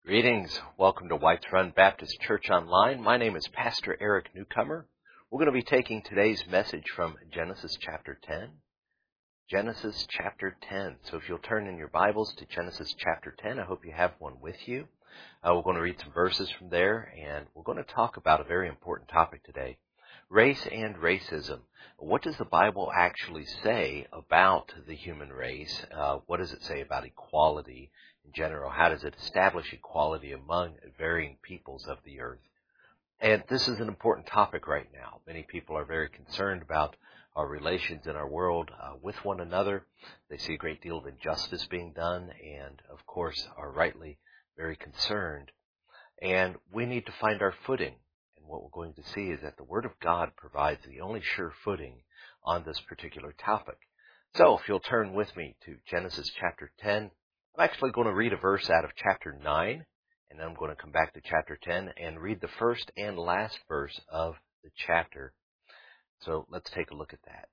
Greetings. Welcome to Whites Run Baptist Church Online. My name is Pastor Eric Newcomer. We're going to be taking today's message from Genesis chapter 10. Genesis chapter 10. So if you'll turn in your Bibles to Genesis chapter 10, I hope you have one with you. We're going to read some verses from there, and we're going to talk about a very important topic today. Race and racism. What does the Bible actually say about the human race? What does it say about equality in general? How does it establish equality among varying peoples of the earth? And this is an important topic right now. Many people are very concerned about our relations in our world with one another. They see a great deal of injustice being done and, of course, are rightly very concerned. And we need to find our footing. And what we're going to see is that the Word of God provides the only sure footing on this particular topic. So if you'll turn with me to Genesis chapter 10, I'm actually going to read a verse out of chapter 9, and then I'm going to come back to chapter 10 and read the first and last verse of the chapter. So let's take a look at that.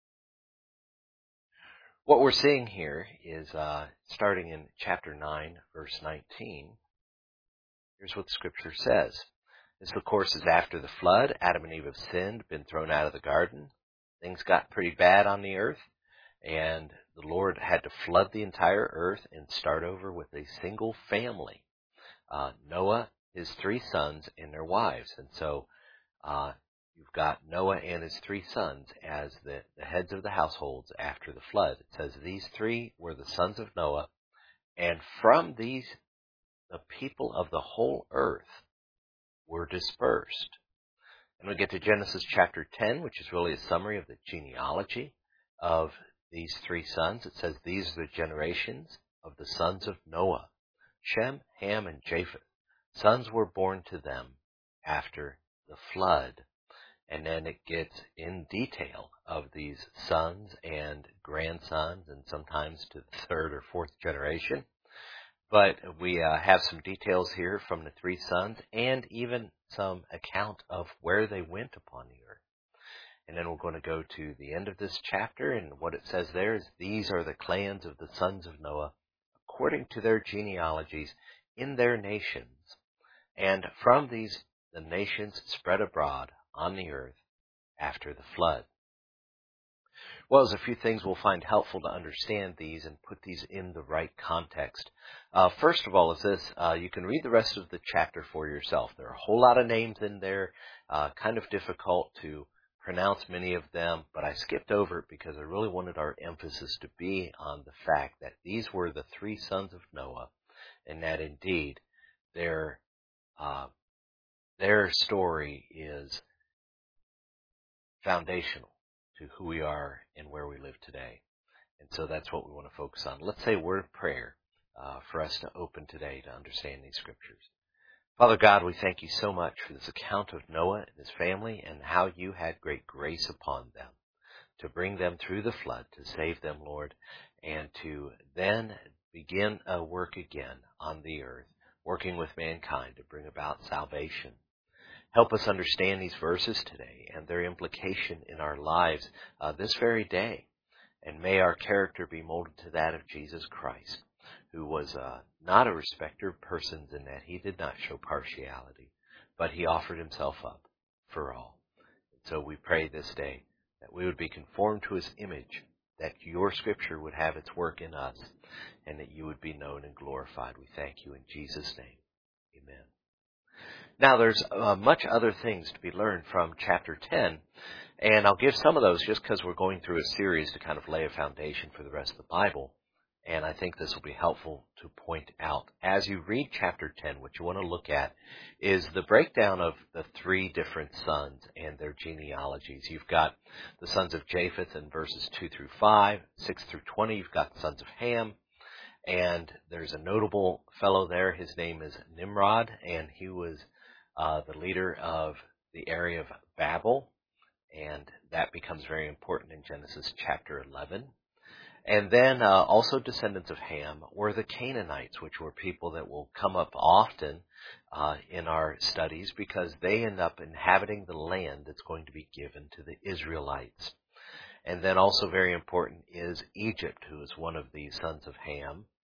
What we're seeing here is starting in chapter 9, verse 19. Here's what the Scripture says. This, of course, is after the flood. Adam and Eve have sinned, been thrown out of the garden. Things got pretty bad on the earth, and the Lord had to flood the entire earth and start over with a single family. Noah, his 3 sons, and their wives. And so you've got Noah and his 3 sons as the heads of the households after the flood. It says these 3 were the sons of Noah, and from these the people of the whole earth were dispersed. And we get to Genesis chapter 10, which is really a summary of the genealogy of these 3 sons. It says these are the generations of the sons of Noah, Shem, Ham, and Japheth. Sons were born to them after the flood. And then it gets in detail of these sons and grandsons, and sometimes to the 3rd or 4th generation. But we have some details here from the 3 sons and even some account of where they went upon the earth. And then we're going to go to the end of this chapter, and what it says there is these are the clans of the sons of Noah according to their genealogies in their nations. And from these the nations spread abroad on the earth after the flood. Well, there's a few things we'll find helpful to understand these and put these in the right context. First of all is this, you can read the rest of the chapter for yourself. There are a whole lot of names in there, kind of difficult to pronounce many of them, but I skipped over it because I really wanted our emphasis to be on the fact that these were the 3 sons of Noah, and that indeed their story is foundational to who we are and where we live today. And so that's what we want to focus on. Let's say a word of prayer for us to open today to understand these scriptures. Father God, we thank you so much for this account of Noah and his family and how you had great grace upon them to bring them through the flood, to save them, Lord, and to then begin a work again on the earth, working with mankind to bring about salvation. Help us understand these verses today and their implication in our lives this very day. And may our character be molded to that of Jesus Christ, who was not a respecter of persons in that he did not show partiality, but he offered himself up for all. And so we pray this day that we would be conformed to his image, that your scripture would have its work in us, and that you would be known and glorified. We thank you in Jesus' name. Amen. Now, there's much other things to be learned from chapter 10, and I'll give some of those just because we're going through a series to kind of lay a foundation for the rest of the Bible, and I think this will be helpful to point out. As you read chapter 10, what you want to look at is the breakdown of the 3 different sons and their genealogies. You've got the sons of Japheth in verses 2 through 5, 6 through 20. You've got the sons of Ham. And there's a notable fellow there. His name is Nimrod, and he was the leader of the area of Babel, and that becomes very important in Genesis chapter 11. And then also descendants of Ham were the Canaanites, which were people that will come up often in our studies because they end up inhabiting the land that's going to be given to the Israelites. And then also very important is Egypt, who is one of the sons of Ham.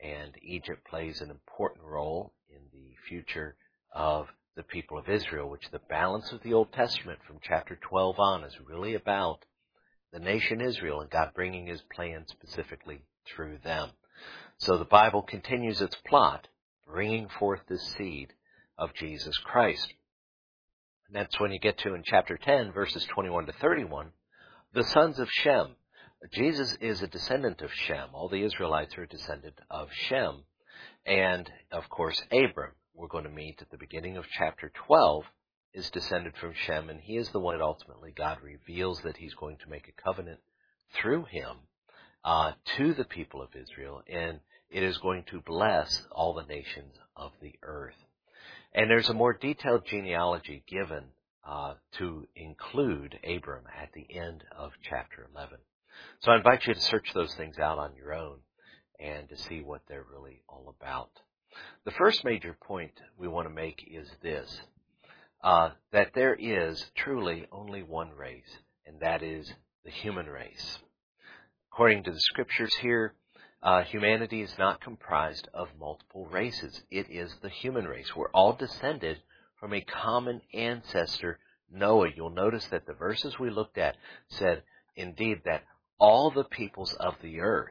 and Egypt plays an important role in the future of the people of Israel, which the balance of the Old Testament from chapter 12 on is really about the nation Israel and God bringing his plan specifically through them. So the Bible continues its plot, bringing forth the seed of Jesus Christ. And that's when you get to in chapter 10, verses 21 to 31, the sons of Shem. Jesus is a descendant of Shem. All the Israelites are a descendant of Shem. And, of course, Abram, we're going to meet at the beginning of chapter 12, is descended from Shem, and he is the one that ultimately God reveals that he's going to make a covenant through him to the people of Israel, and it is going to bless all the nations of the earth. And there's a more detailed genealogy given to include Abram at the end of chapter 11. So I invite you to search those things out on your own and to see what they're really all about. The first major point we want to make is this, that there is truly only one race, and that is the human race. According to the scriptures here, humanity is not comprised of multiple races. It is the human race. We're all descended from a common ancestor, Noah. You'll notice that the verses we looked at said, indeed, that all the peoples of the earth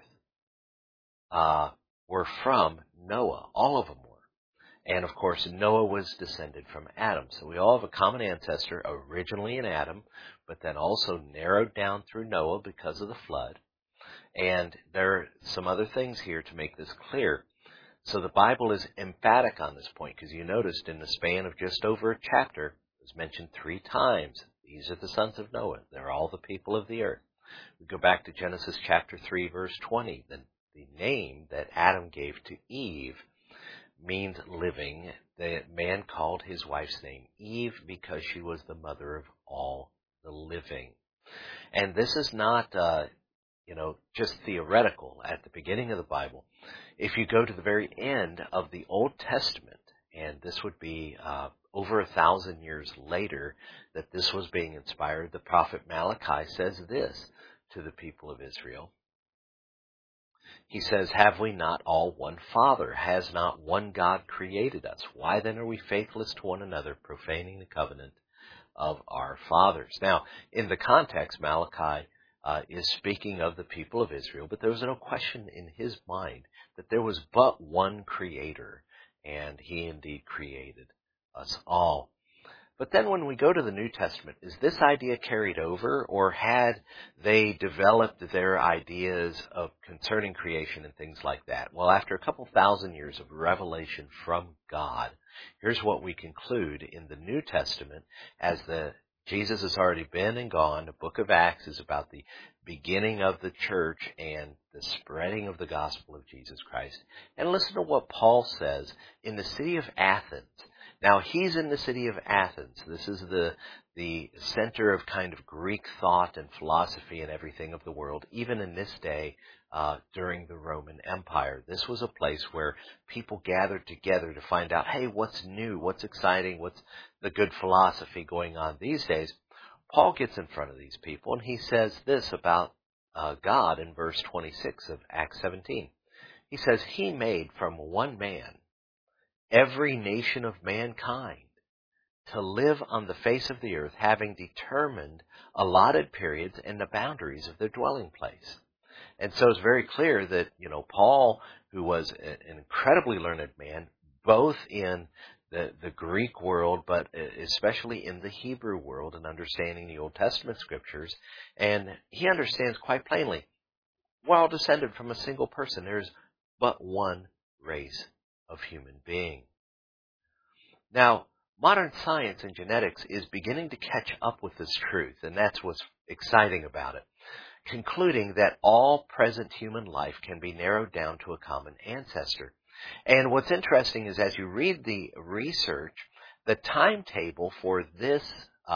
were from Noah. All of them were. And, of course, Noah was descended from Adam. So we all have a common ancestor, originally in Adam, but then also narrowed down through Noah because of the flood. And there are some other things here to make this clear. So the Bible is emphatic on this point, because you noticed in the span of just over a chapter, it was mentioned 3 times. These are the sons of Noah. They're all the people of the earth. We go back to Genesis chapter 3, verse 20. The name that Adam gave to Eve means living. The man called his wife's name Eve because she was the mother of all the living. And this is not just theoretical at the beginning of the Bible. If you go to the very end of the Old Testament, and this would be over 1,000 years later that this was being inspired, the prophet Malachi says this to the people of Israel. He says, have we not all one Father? Has not one God created us? Why then are we faithless to one another, profaning the covenant of our fathers? Now, in the context, Malachi is speaking of the people of Israel, but there was no question in his mind that there was but one Creator, and he indeed created us all. But then when we go to the New Testament, is this idea carried over, or had they developed their ideas of concerning creation and things like that? Well, after a couple thousand years of revelation from God, here's what we conclude in the New Testament as Jesus has already been and gone. The book of Acts is about the beginning of the church and the spreading of the gospel of Jesus Christ. And listen to what Paul says in the city of Athens. Now, he's in the city of Athens. This is the center of kind of Greek thought and philosophy and everything of the world, even in this day during the Roman Empire. This was a place where people gathered together to find out, hey, what's new, what's exciting, what's the good philosophy going on these days. Paul gets in front of these people, and he says this about God in verse 26 of Acts 17. He says, he made from one man every nation of mankind to live on the face of the earth, having determined allotted periods and the boundaries of their dwelling place. And so it's very clear that, Paul, who was an incredibly learned man, both in the Greek world, but especially in the Hebrew world and understanding the Old Testament scriptures, and he understands quite plainly, we're all descended from a single person. There's but one race of human being. Now, modern science and genetics is beginning to catch up with this truth, and that's what's exciting about it, concluding that all present human life can be narrowed down to a common ancestor. And what's interesting is as you read the research, the timetable for this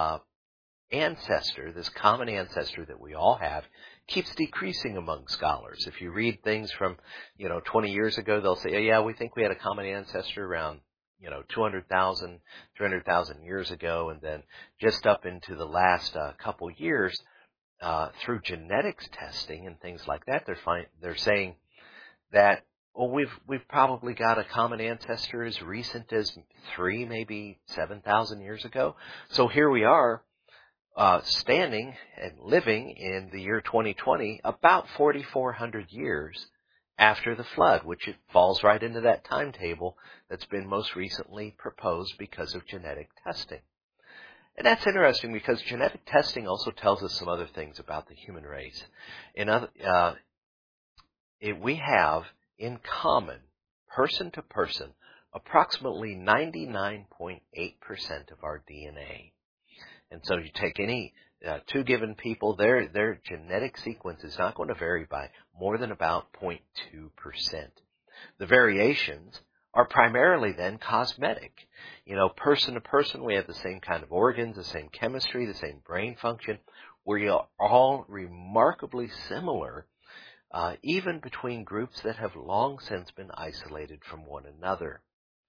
ancestor, this common ancestor that we all have, keeps decreasing among scholars. If you read things from, 20 years ago, they'll say, oh, yeah, we think we had a common ancestor around, 200,000, 300,000 years ago. And then just up into the last couple years, through genetics testing and things like that, they're saying that Well, we've probably got a common ancestor as recent as 3, maybe 7,000 years ago. So here we are, standing and living in the year 2020, about 4,400 years after the flood, which it falls right into that timetable that's been most recently proposed because of genetic testing. And that's interesting because genetic testing also tells us some other things about the human race. We have in common, person to person, approximately 99.8% of our DNA. And so you take any two given people, their genetic sequence is not going to vary by more than about 0.2%. The variations are primarily then cosmetic. Person to person, we have the same kind of organs, the same chemistry, the same brain function. We are all remarkably similar, even between groups that have long since been isolated from one another.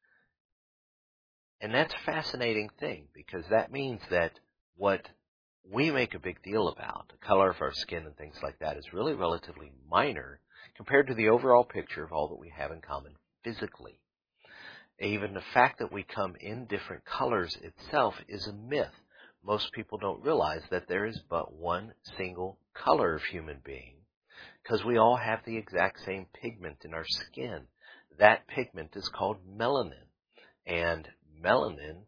And that's a fascinating thing, because that means that what we make a big deal about, the color of our skin and things like that, is really relatively minor compared to the overall picture of all that we have in common physically. Even the fact that we come in different colors itself is a myth. Most people don't realize that there is but one single color of human being, because we all have the exact same pigment in our skin. That pigment is called melanin, and melanin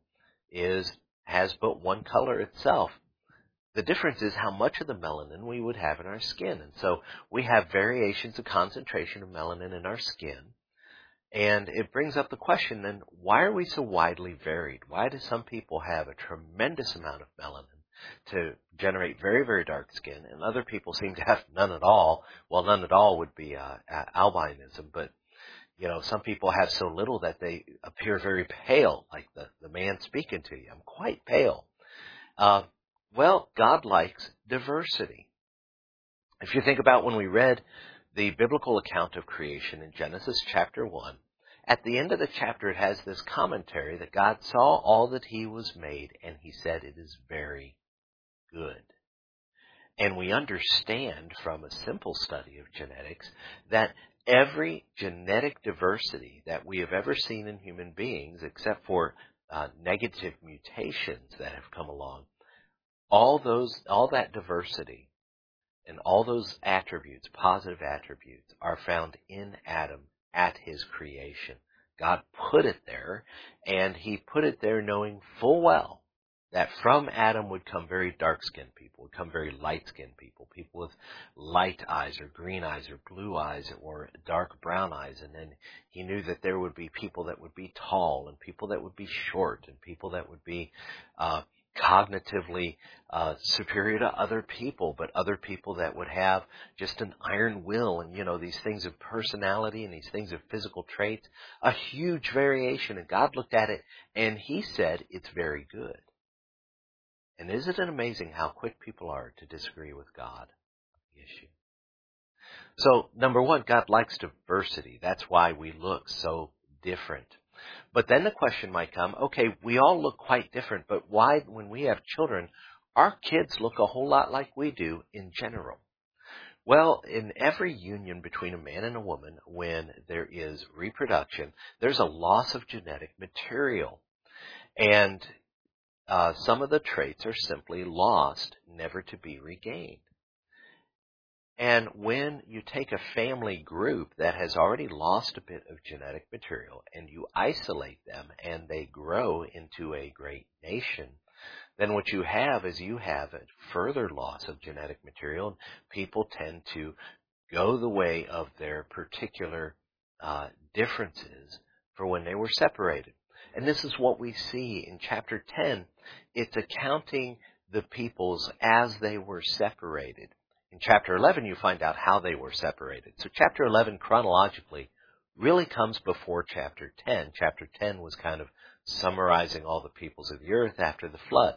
has but one color itself. The difference is how much of the melanin we would have in our skin. And so we have variations of concentration of melanin in our skin. And it brings up the question then, why are we so widely varied? Why do some people have a tremendous amount of melanin to generate very, very dark skin, and other people seem to have none at all? Well, none at all would be albinism, but some people have so little that they appear very pale, like the man speaking to you. I'm quite pale. Well, God likes diversity. If you think about when we read the biblical account of creation in Genesis chapter 1, at the end of the chapter it has this commentary that God saw all that he was made, and he said it is very good. And we understand from a simple study of genetics that every genetic diversity that we have ever seen in human beings, except for negative mutations that have come along, all that diversity and all those attributes, positive attributes, are found in Adam at his creation. God put it there, and he put it there knowing full well that from Adam would come very dark-skinned people, would come very light-skinned people, people with light eyes or green eyes or blue eyes or dark brown eyes. And then he knew that there would be people that would be tall and people that would be short and people that would be cognitively superior to other people, but other people that would have just an iron will and, these things of personality and these things of physical traits, a huge variation. And God looked at it and he said, it's very good. And isn't it amazing how quick people are to disagree with God on the issue? So, number one, God likes diversity. That's why we look so different. But then the question might come, okay, we all look quite different, but why, when we have children, our kids look a whole lot like we do in general? Well, in every union between a man and a woman, when there is reproduction, there's a loss of genetic material. And some of the traits are simply lost, never to be regained. And when you take a family group that has already lost a bit of genetic material and you isolate them and they grow into a great nation, then what you have is you have a further loss of genetic material, and people tend to go the way of their particular differences for when they were separated. And this is what we see in chapter 10. It's accounting the peoples as they were separated. In chapter 11, you find out how they were separated. So chapter 11, chronologically, really comes before chapter 10. Chapter 10 was kind of summarizing all the peoples of the earth after the flood.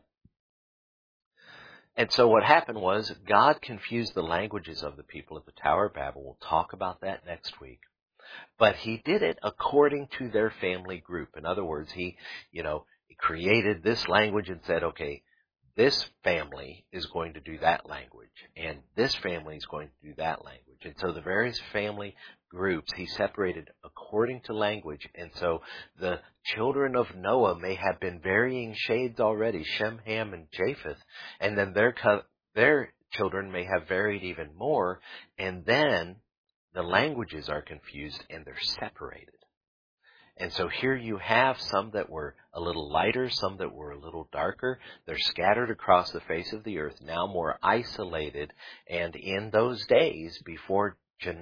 And so what happened was God confused the languages of the people at the Tower of Babel. We'll talk about that next week. But he did it according to their family group. In other words, he created this language and said, okay, this family is going to do that language, and this family is going to do that language. And so the various family groups. He separated according to language. And so the children of Noah may have been varying shades already, Shem, Ham, and Japheth. And then their children may have varied even more. And then the languages are confused and they're separated. And so here you have some that were a little lighter, some that were a little darker. They're scattered across the face of the earth, now more isolated. And in those days, before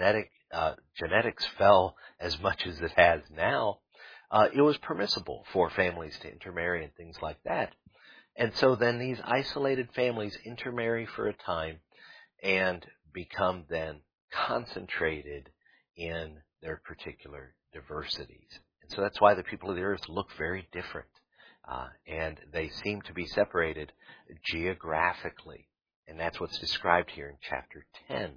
genetics fell as much as it has now, it was permissible for families to intermarry and things like that. And so then these isolated families intermarry for a time and become then concentrated in their particular diversities. And so that's why the people of the earth look very different. And they seem to be separated geographically. And that's what's described here in chapter 10.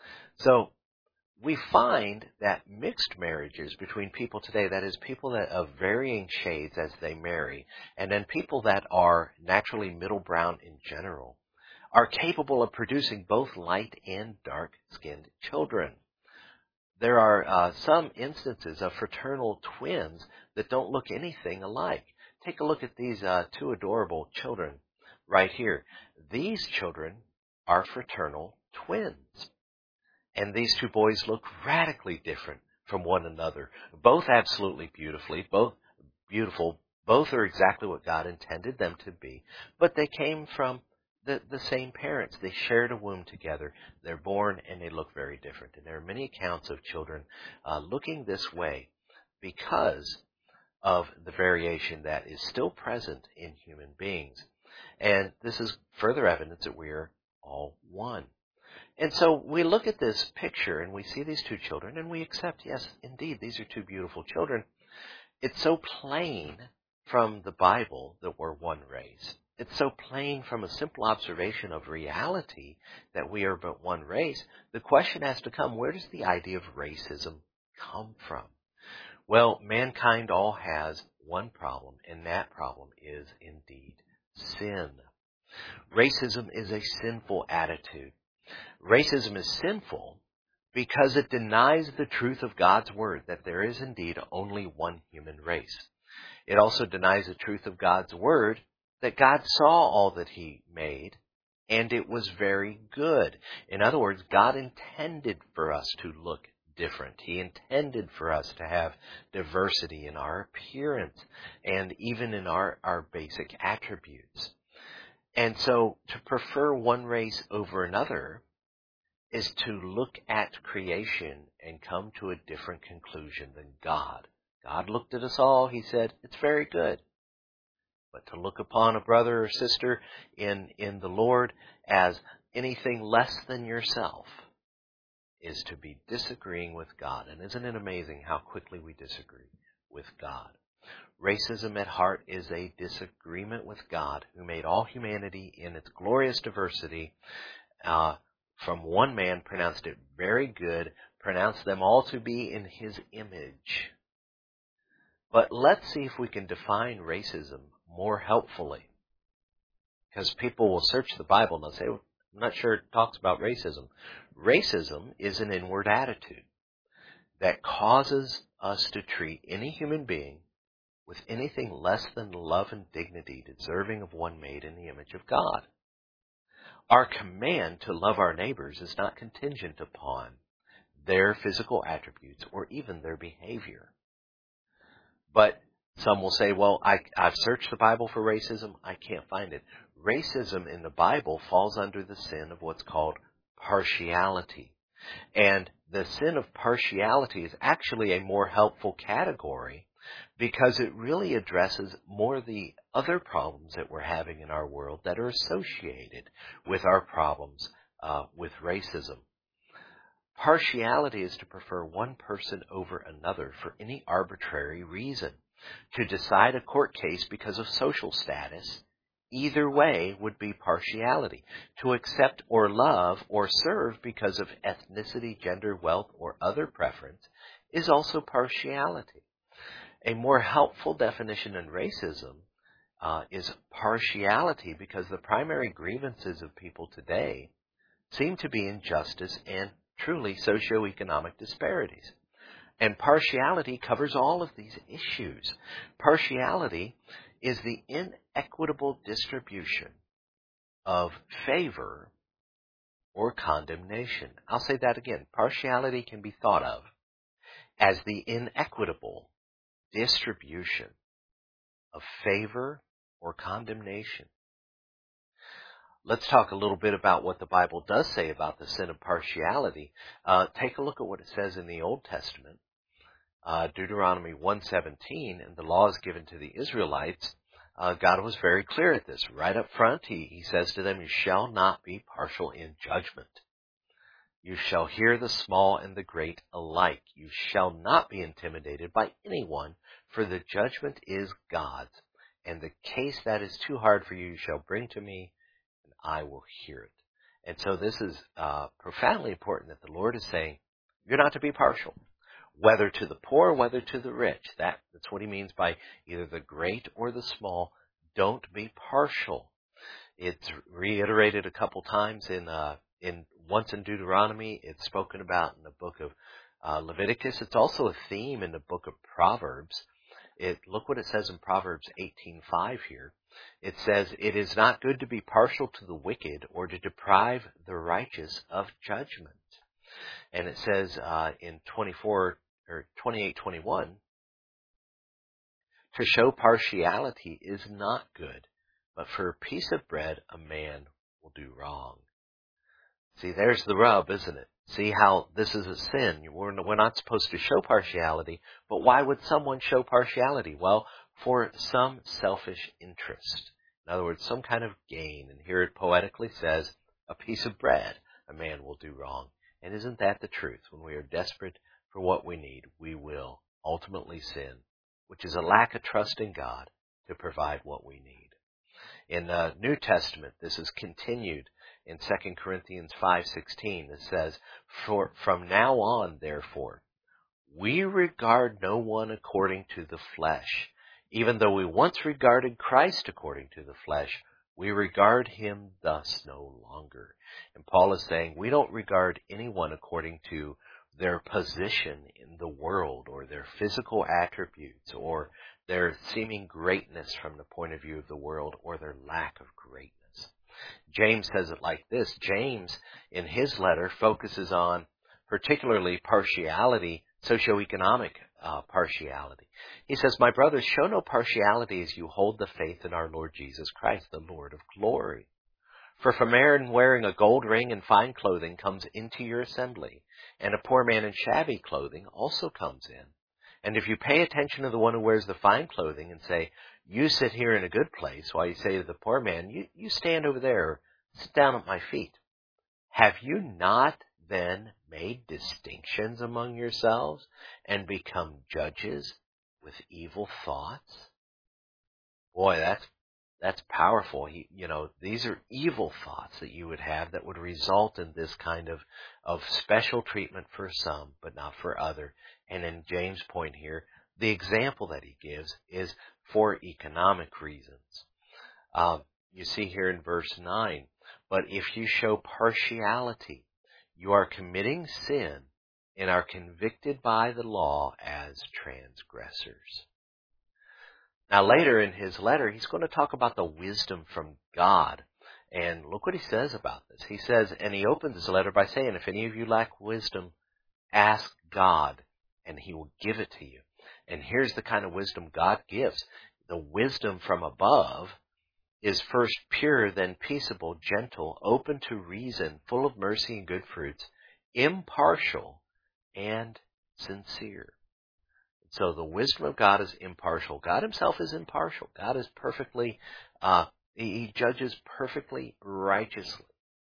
So we find that mixed marriages between people today, that is, people that of varying shades as they marry, and then people that are naturally middle brown in general, are capable of producing both light and dark-skinned children. There are some instances of fraternal twins that don't look anything alike. Take a look at these two adorable children right here. These children are fraternal twins. And these two boys look radically different from one another. Both absolutely beautiful. Both are exactly what God intended them to be. But they came from the same parents. They shared a womb together. They're born and they look very different. And there are many accounts of children looking this way because of the variation that is still present in human beings. And this is further evidence that we are all one. And so we look at this picture and we see these two children and we accept, yes, indeed, these are two beautiful children. It's so plain from the Bible that we're one race. It's so plain from a simple observation of reality that we are but one race. The question has to come, where does the idea of racism come from? Well, mankind all has one problem, and that problem is indeed sin. Racism is a sinful attitude. Racism is sinful because it denies the truth of God's word that there is indeed only one human race. It also denies the truth of God's word that God saw all that he made and it was very good. In other words, God intended for us to look different. He intended for us to have diversity in our appearance and even in our basic attributes. And so to prefer one race over another is to look at creation and come to a different conclusion than God. God looked at us all, he said, it's very good. But to look upon a brother or sister in the Lord as anything less than yourself is to be disagreeing with God. And isn't it amazing how quickly we disagree with God? Racism at heart is a disagreement with God, who made all humanity in its glorious diversity from one man, pronounced it very good, pronounced them all to be in his image. But let's see if we can define racism more helpfully. Because people will search the Bible and they'll say, well, I'm not sure it talks about racism. Racism is an inward attitude that causes us to treat any human being with anything less than love and dignity, deserving of one made in the image of God. Our command to love our neighbors is not contingent upon their physical attributes or even their behavior. But some will say, well, I've searched the Bible for racism. I can't find it. Racism in the Bible falls under the sin of what's called partiality. And the sin of partiality is actually a more helpful category because it really addresses more the other problems that we're having in our world that are associated with our problems with racism. Partiality is to prefer one person over another for any arbitrary reason. To decide a court case because of social status, either way would be partiality. To accept or love or serve because of ethnicity, gender, wealth, or other preference is also partiality. A more helpful definition in racism is partiality because the primary grievances of people today seem to be injustice and truly socioeconomic disparities. And partiality covers all of these issues. Partiality is the inequitable distribution of favor or condemnation. I'll say that again. Partiality can be thought of as the inequitable distribution of favor or condemnation. Let's talk a little bit about what the Bible does say about the sin of partiality. Take a look at what it says in the Old Testament. Deuteronomy 1:17, and the laws given to the Israelites, God was very clear at this. Right up front, he says to them, you shall not be partial in judgment. You shall hear the small and the great alike. You shall not be intimidated by anyone, for the judgment is God's. And the case that is too hard for you shall bring to me, and I will hear it. And so this is profoundly important that the Lord is saying, you're not to be partial, whether to the poor, whether to the rich. That's what he means by either the great or the small. Don't be partial. It's reiterated a couple times once in Deuteronomy. It's spoken about in the book of Leviticus. It's also a theme in the book of Proverbs. Look what it says in Proverbs 18:5 here. It says, it is not good to be partial to the wicked or to deprive the righteous of judgment. And it says in 28:21, to show partiality is not good, but for a piece of bread a man will do wrong. See, there's the rub, isn't it? See how this is a sin. We're not supposed to show partiality, but why would someone show partiality? Well, for some selfish interest. In other words, some kind of gain. And here it poetically says, a piece of bread a man will do wrong. And isn't that the truth? When we are desperate for what we need, we will ultimately sin, which is a lack of trust in God to provide what we need. In the New Testament, this is continued in 2 Corinthians 5:16. It says, from now on, therefore, we regard no one according to the flesh. Even though we once regarded Christ according to the flesh, we regard him thus no longer. And Paul is saying we don't regard anyone according to their position in the world or their physical attributes or their seeming greatness from the point of view of the world or their lack of greatness. James says it like this. James, in his letter, focuses on particularly partiality, socioeconomic partiality. He says, my brothers, show no partiality as you hold the faith in our Lord Jesus Christ, the Lord of glory. For if a man wearing a gold ring and fine clothing comes into your assembly, and a poor man in shabby clothing also comes in, and if you pay attention to the one who wears the fine clothing and say, you sit here in a good place, while you say to the poor man, you stand over there, or sit down at my feet, have you not then made distinctions among yourselves and become judges with evil thoughts? Boy, that's powerful. These are evil thoughts that you would have that would result in this kind of special treatment for some, but not for other. And in James' point here, the example that he gives is for economic reasons. You see here in verse 9, but if you show partiality, you are committing sin and are convicted by the law as transgressors. Now later in his letter, he's going to talk about the wisdom from God. And look what he says about this. He says, and he opens his letter by saying, if any of you lack wisdom, ask God, and he will give it to you. And here's the kind of wisdom God gives. The wisdom from above is first pure, then peaceable, gentle, open to reason, full of mercy and good fruits, impartial and sincere. So the wisdom of God is impartial. God himself is impartial. God is perfectly, he judges perfectly righteously.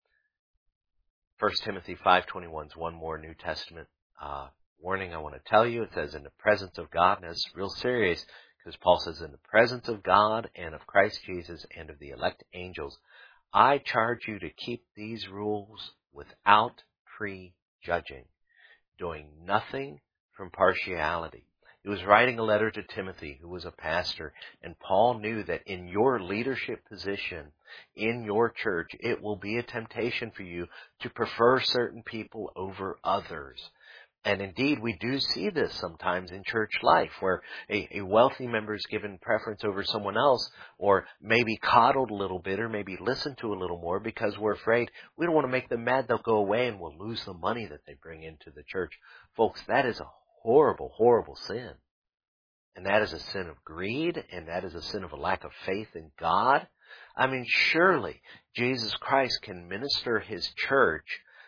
1 Timothy 5:21 is one more New Testament warning I want to tell you. It says, in the presence of God, and it's real serious, because Paul says, in the presence of God and of Christ Jesus and of the elect angels, I charge you to keep these rules without prejudging, doing nothing from partiality. He was writing a letter to Timothy, who was a pastor, and Paul knew that in your leadership position, in your church, it will be a temptation for you to prefer certain people over others. And indeed, we do see this sometimes in church life, where a wealthy member is given preference over someone else, or maybe coddled a little bit, or maybe listened to a little more because we're afraid we don't want to make them mad. They'll go away and we'll lose the money that they bring into the church. Folks, that is a horrible, horrible sin. And that is a sin of greed, and that is a sin of a lack of faith in God. I mean, surely Jesus Christ can minister his church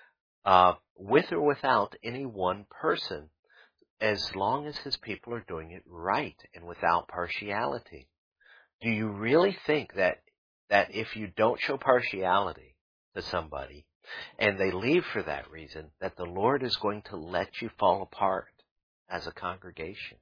with or without any one person, as long as his people are doing it right and without partiality. Do you really think that if you don't show partiality to somebody and they leave for that reason, that the Lord is going to let you fall apart as a congregation?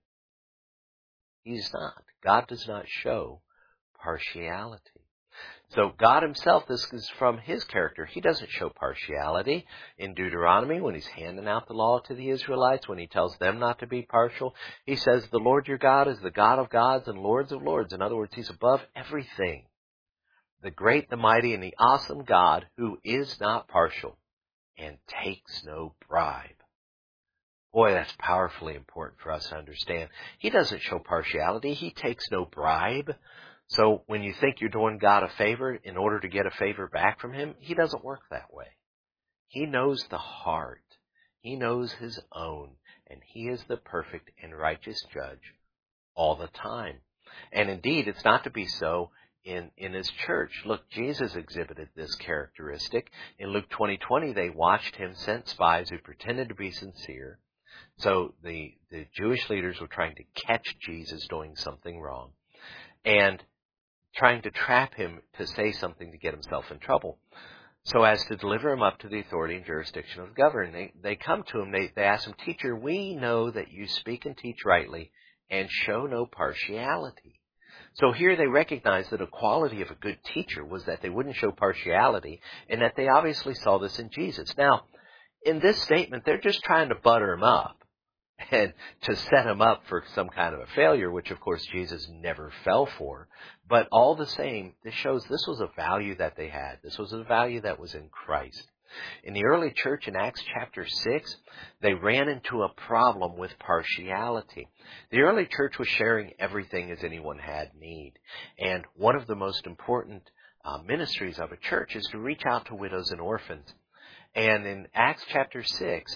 He's not. God does not show partiality. So God himself, this is from his character. He doesn't show partiality. In Deuteronomy, when he's handing out the law to the Israelites, when he tells them not to be partial, he says, the Lord your God is the God of gods and Lords of lords. In other words, he's above everything. The great, the mighty, and the awesome God who is not partial and takes no bribe. Boy, that's powerfully important for us to understand. He doesn't show partiality. He takes no bribe. So when you think you're doing God a favor in order to get a favor back from him, he doesn't work that way. He knows the heart. He knows his own. And he is the perfect and righteous judge all the time. And indeed, it's not to be so in his church. Look, Jesus exhibited this characteristic. In Luke 20:20, they watched him, sent spies who pretended to be sincere. So the Jewish leaders were trying to catch Jesus doing something wrong and trying to trap him to say something to get himself in trouble, so as to deliver him up to the authority and jurisdiction of the governor. They come to him, they ask him, Teacher, we know that you speak and teach rightly and show no partiality. So here they recognize that a quality of a good teacher was that they wouldn't show partiality, and that they obviously saw this in Jesus. Now, in this statement, they're just trying to butter him up and to set him up for some kind of a failure, which of course Jesus never fell for. But all the same, this shows this was a value that they had. This was a value that was in Christ. In the early church in Acts chapter 6, they ran into a problem with partiality. The early church was sharing everything as anyone had need. And one of the most important ministries of a church is to reach out to widows and orphans. And in Acts chapter 6,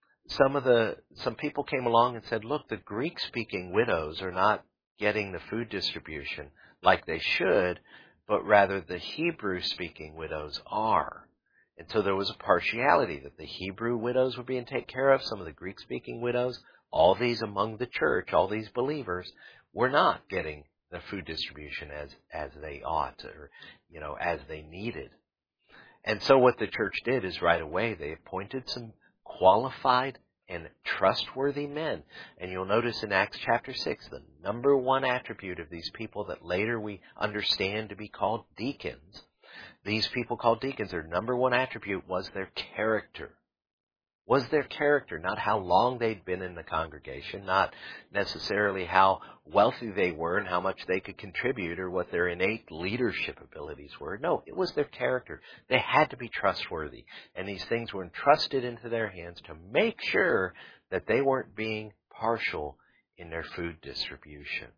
some people came along and said, look, the Greek-speaking widows are not getting the food distribution like they should, but rather the Hebrew-speaking widows are. And so there was a partiality that the Hebrew widows were being taken care of, some of the Greek-speaking widows, all these among the church, all these believers, were not getting the food distribution as they ought, or, as they needed. And so what the church did is right away they appointed some qualified and trustworthy men. And you'll notice in Acts chapter 6, the number one attribute of these people that later we understand to be called deacons, these people called deacons, their number one attribute was their character. Was their character, not how long they'd been in the congregation, not necessarily how wealthy they were and how much they could contribute or what their innate leadership abilities were. No, it was their character. They had to be trustworthy. And these things were entrusted into their hands to make sure that they weren't being partial in their food distribution.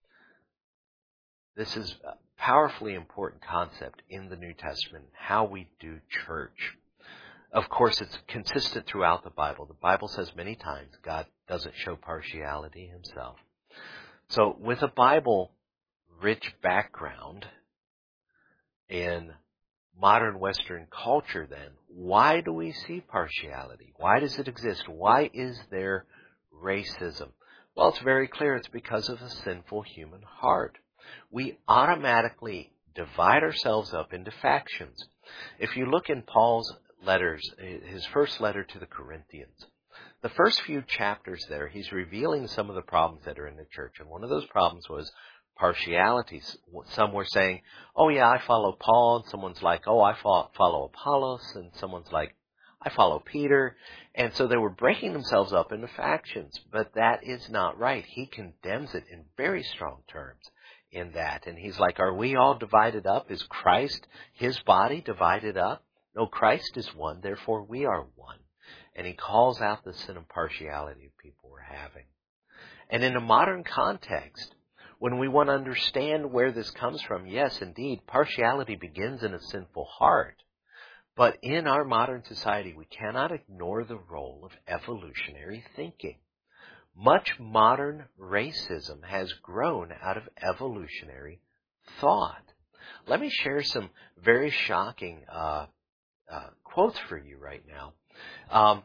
This is a powerfully important concept in the New Testament, how we do church. Of course, it's consistent throughout the Bible. The Bible says many times God doesn't show partiality himself. So with a Bible-rich background in modern Western culture then, why do we see partiality? Why does it exist? Why is there racism? Well, it's very clear. It's because of a sinful human heart. We automatically divide ourselves up into factions. If you look in Paul's letters, his first letter to the Corinthians, the first few chapters there, he's revealing some of the problems that are in the church. And one of those problems was partiality. Some were saying, oh yeah, I follow Paul. And someone's like, oh, I follow Apollos. And someone's like, I follow Peter. And so they were breaking themselves up into factions. But that is not right. He condemns it in very strong terms in that. And he's like, are we all divided up? Is Christ, his body, divided up? No, Christ is one, therefore we are one. And he calls out the sin of partiality people were having. And in a modern context, when we want to understand where this comes from, yes, indeed, partiality begins in a sinful heart. But in our modern society, we cannot ignore the role of evolutionary thinking. Much modern racism has grown out of evolutionary thought. Let me share some very shocking quotes for you right now.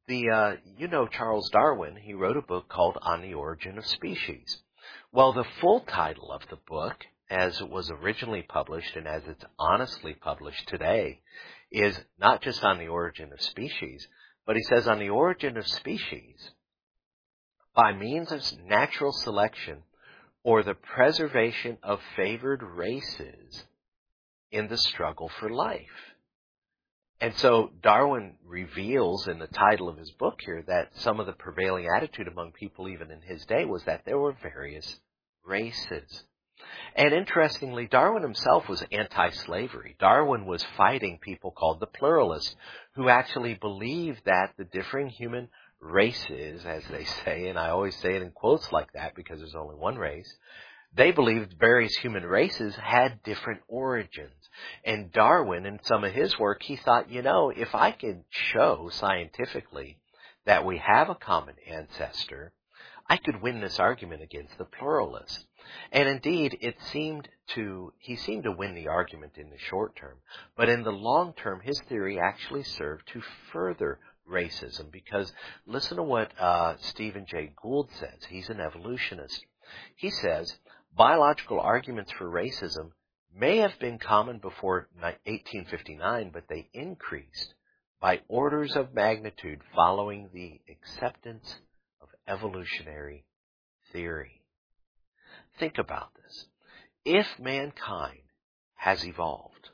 Charles Darwin, he wrote a book called On the Origin of Species. Well, the full title of the book, as it was originally published and as it's honestly published today, is not just On the Origin of Species, but he says On the Origin of Species, by means of natural selection or the preservation of favored races in the struggle for life. And so Darwin reveals in the title of his book here that some of the prevailing attitude among people even in his day was that there were various races. And interestingly, Darwin himself was anti-slavery. Darwin was fighting people called the pluralists, who actually believed that the differing human races, as they say, and I always say it in quotes like that because there's only one race, they believed various human races had different origins. And Darwin, in some of his work, he thought, if I could show scientifically that we have a common ancestor, I could win this argument against the pluralists. And indeed, he seemed to win the argument in the short term. But in the long term, his theory actually served to further racism. Because listen to what Stephen Jay Gould says. He's an evolutionist. He says, biological arguments for racism may have been common before 1859, but they increased by orders of magnitude following the acceptance of evolutionary theory. Think about this. If mankind has evolved,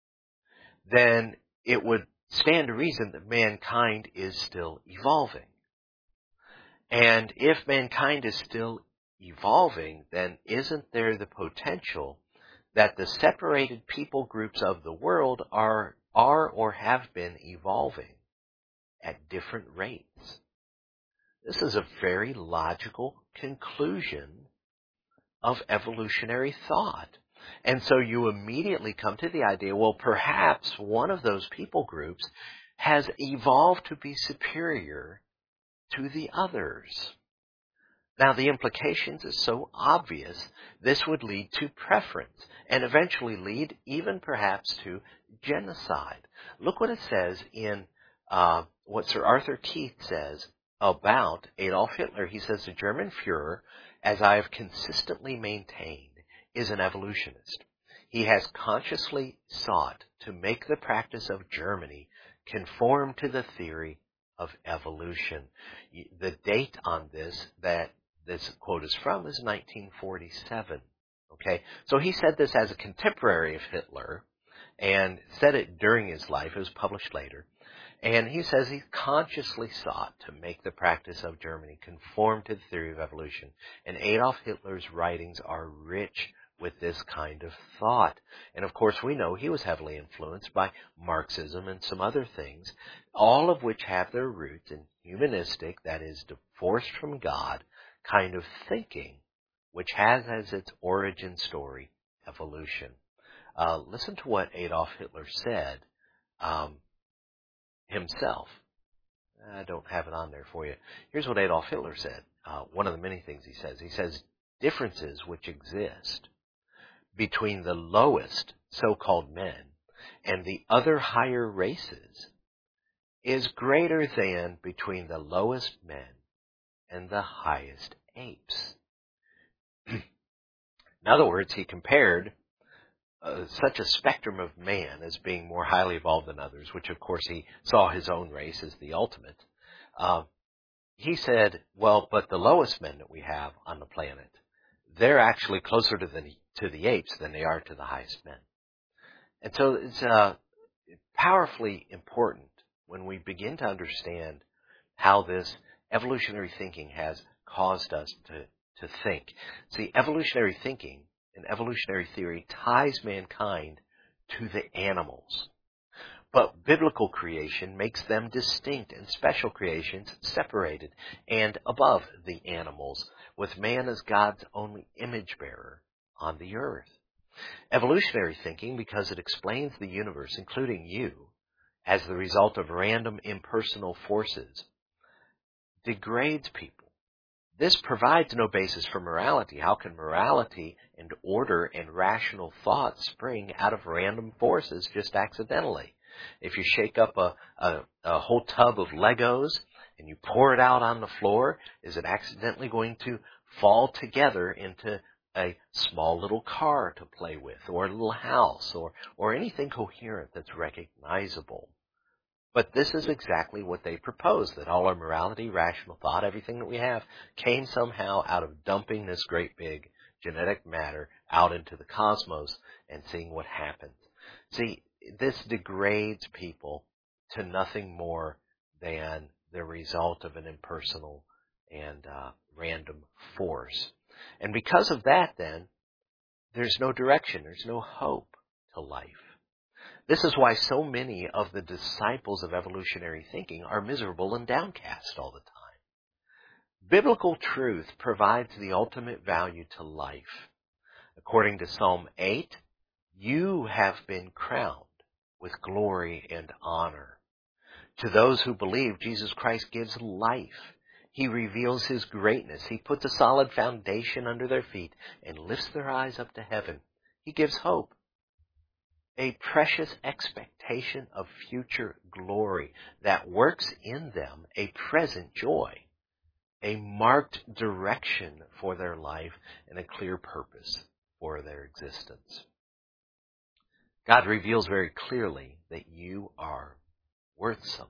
then it would stand to reason that mankind is still evolving. And if mankind is still evolving, then isn't there the potential that the separated people groups of the world are or have been evolving at different rates? This is a very logical conclusion of evolutionary thought. And so you immediately come to the idea, well, perhaps one of those people groups has evolved to be superior to the others. Now, the implications is so obvious, this would lead to preference and eventually lead even perhaps to genocide. Look what it says in what Sir Arthur Keith says about Adolf Hitler. He says, the German Führer, as I have consistently maintained, is an evolutionist. He has consciously sought to make the practice of Germany conform to the theory of evolution. The date on this that this quote is from is 1947. Okay, so he said this as a contemporary of Hitler and said it during his life. It was published later. And he says he consciously sought to make the practice of Germany conform to the theory of evolution. And Adolf Hitler's writings are rich with this kind of thought. And of course we know he was heavily influenced by Marxism and some other things, all of which have their roots in humanistic, that is divorced from God, kind of thinking, which has as its origin story evolution. Listen to what Adolf Hitler said himself. I don't have it on there for you. Here's what Adolf Hitler said. One of the many things he says. He says, differences which exist between the lowest so-called men and the other higher races is greater than between the lowest men and the highest apes. In other words, he compared such a spectrum of man as being more highly evolved than others, which of course he saw his own race as the ultimate. He said, well, but the lowest men that we have on the planet, they're actually closer to the apes than they are to the highest men. And so it's powerfully important when we begin to understand how this evolutionary thinking has caused us to think. See, evolutionary thinking and evolutionary theory ties mankind to the animals. But biblical creation makes them distinct and special creations separated and above the animals, with man as God's only image bearer on the earth. Evolutionary thinking, because it explains the universe, including you, as the result of random impersonal forces, degrades people. This provides no basis for morality. How can morality and order and rational thought spring out of random forces just accidentally? If you shake up a whole tub of Legos and you pour it out on the floor, is it accidentally going to fall together into a small little car to play with, or a little house, or anything coherent that's recognizable? But this is exactly what they propose, that all our morality, rational thought, everything that we have came somehow out of dumping this great big genetic matter out into the cosmos and seeing what happens. See, this degrades people to nothing more than the result of an impersonal and random force. And because of that, then, there's no direction, there's no hope to life. This is why so many of the disciples of evolutionary thinking are miserable and downcast all the time. Biblical truth provides the ultimate value to life. According to Psalm 8, you have been crowned with glory and honor. To those who believe, Jesus Christ gives life. He reveals His greatness. He puts a solid foundation under their feet and lifts their eyes up to heaven. He gives hope, a precious expectation of future glory that works in them a present joy, a marked direction for their life, and a clear purpose for their existence. God reveals very clearly that you are worth something,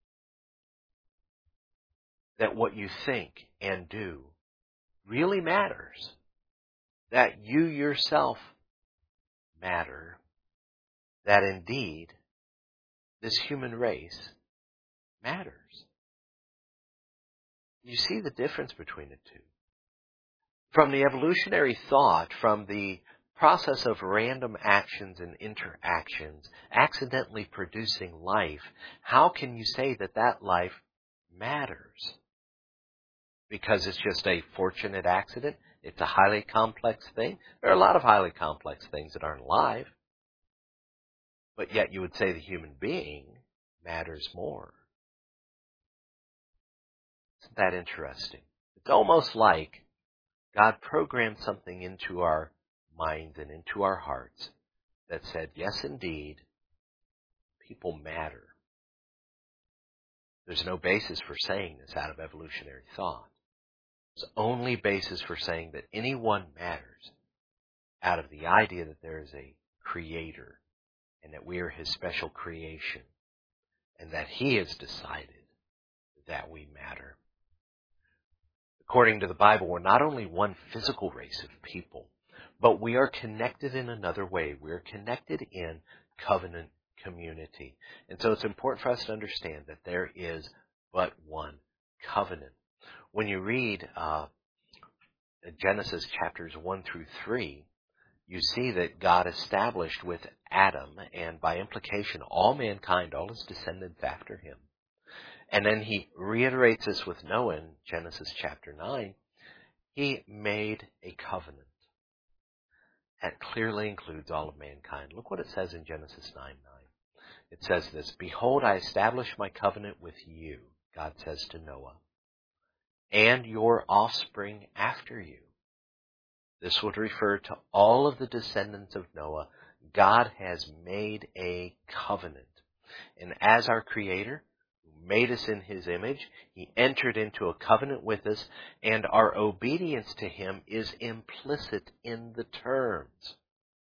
that what you think and do really matters, that you yourself matter, that indeed this human race matters. You see the difference between the two. From the evolutionary thought, from the process of random actions and interactions accidentally producing life, how can you say that that life matters? Because it's just a fortunate accident? It's a highly complex thing? There are a lot of highly complex things that aren't alive. But yet you would say the human being matters more. Isn't that interesting? It's almost like God programmed something into our minds and into our hearts that said, yes, indeed, people matter. There's no basis for saying this out of evolutionary thought. There's only basis for saying that anyone matters out of the idea that there is a creator and that we are His special creation and that He has decided that we matter. According to the Bible, we're not only one physical race of people, but we are connected in another way. We're connected in covenant community. And so it's important for us to understand that there is but one covenant. When you read Genesis chapters 1 through 3, you see that God established with Adam, and by implication all mankind, all his descendants after him. And then He reiterates this with Noah in Genesis chapter 9. He made a covenant that clearly includes all of mankind. Look what it says in Genesis 9:9. It says this, "Behold, I establish my covenant with you," God says to Noah, "and your offspring after you." This would refer to all of the descendants of Noah. God has made a covenant. And as our Creator, who made us in His image, He entered into a covenant with us, and our obedience to Him is implicit in the terms.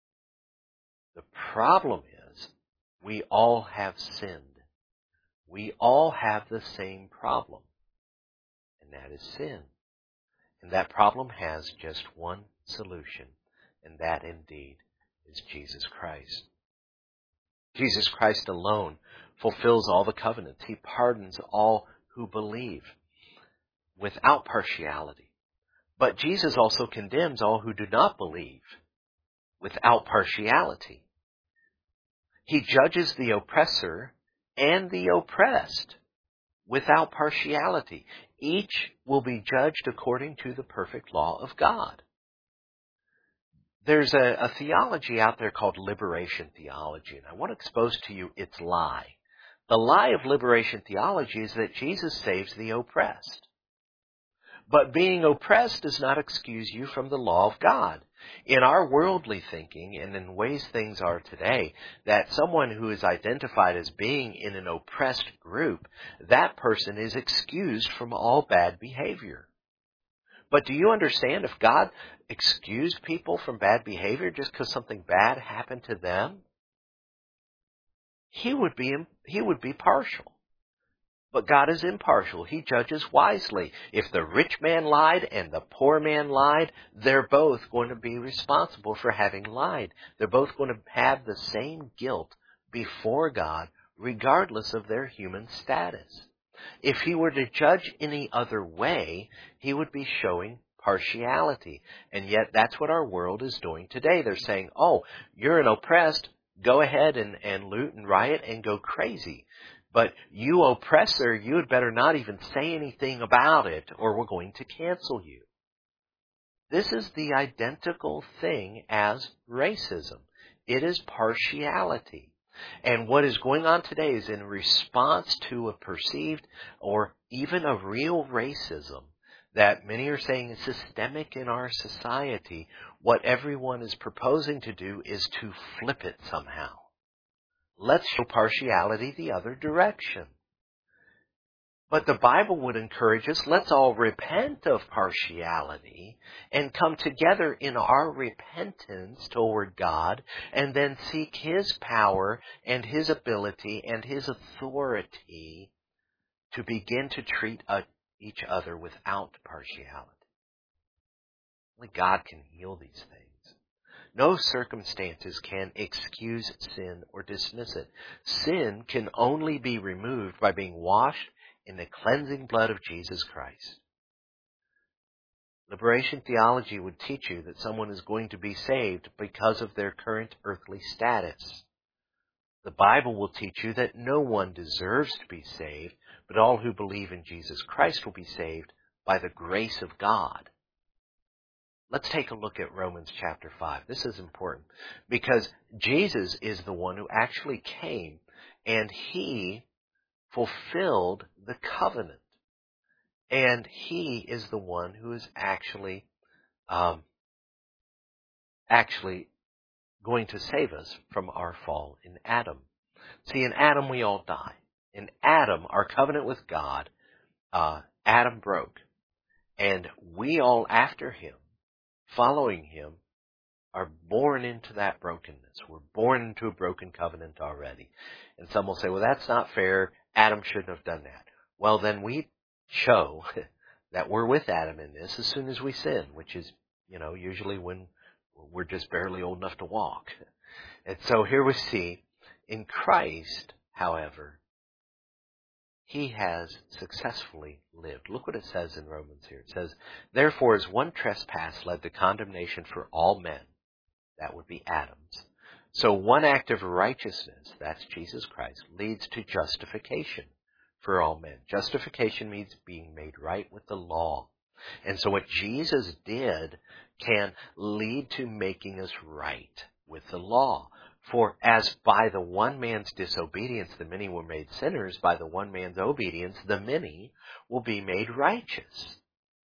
The problem is, we all have sinned. We all have the same problem, and that is sin. And that problem has just one solution, and that indeed is Jesus Christ. Jesus Christ alone fulfills all the covenants. He pardons all who believe without partiality. But Jesus also condemns all who do not believe without partiality. He judges the oppressor and the oppressed without partiality. Each will be judged according to the perfect law of God. There's a theology out there called liberation theology, and I want to expose to you its lie. The lie of liberation theology is that Jesus saves the oppressed. But being oppressed does not excuse you from the law of God. In our worldly thinking, and in ways things are today, that someone who is identified as being in an oppressed group, that person is excused from all bad behavior. But do you understand, if God excused people from bad behavior just because something bad happened to them, He would be partial. But God is impartial. He judges wisely. If the rich man lied and the poor man lied, they're both going to be responsible for having lied. They're both going to have the same guilt before God, regardless of their human status. If He were to judge any other way, He would be showing partiality. And yet that's what our world is doing today. They're saying, oh, you're an oppressed, go ahead and loot and riot and go crazy. But you oppressor, you had better not even say anything about it, or we're going to cancel you. This is the identical thing as racism. It is partiality. And what is going on today is in response to a perceived or even a real racism that many are saying is systemic in our society, what everyone is proposing to do is to flip it somehow. Let's show partiality the other direction. But the Bible would encourage us, let's all repent of partiality and come together in our repentance toward God and then seek His power and His ability and His authority to begin to treat each other without partiality. Only God can heal these things. No circumstances can excuse sin or dismiss it. Sin can only be removed by being washed in the cleansing blood of Jesus Christ. Liberation theology would teach you that someone is going to be saved because of their current earthly status. The Bible will teach you that no one deserves to be saved, but all who believe in Jesus Christ will be saved by the grace of God. Let's take a look at Romans chapter 5. This is important because Jesus is the one who actually came and He fulfilled the covenant. And He is the one who is actually going to save us from our fall in Adam. See, in Adam we all die. In Adam, our covenant with God, Adam broke. And we all after him, following him, are born into that brokenness. We're born into a broken covenant already. And some will say, well, that's not fair. Adam shouldn't have done that. Well, then we show that we're with Adam in this as soon as we sin, which is, usually when we're just barely old enough to walk. And so here we see in Christ, however, He has successfully lived. Look what it says in Romans here. It says, therefore, as one trespass led to condemnation for all men, that would be Adam's, so one act of righteousness, that's Jesus Christ, leads to justification for all men. Justification means being made right with the law. And so what Jesus did can lead to making us right with the law. For as by the one man's disobedience the many were made sinners, by the one man's obedience the many will be made righteous.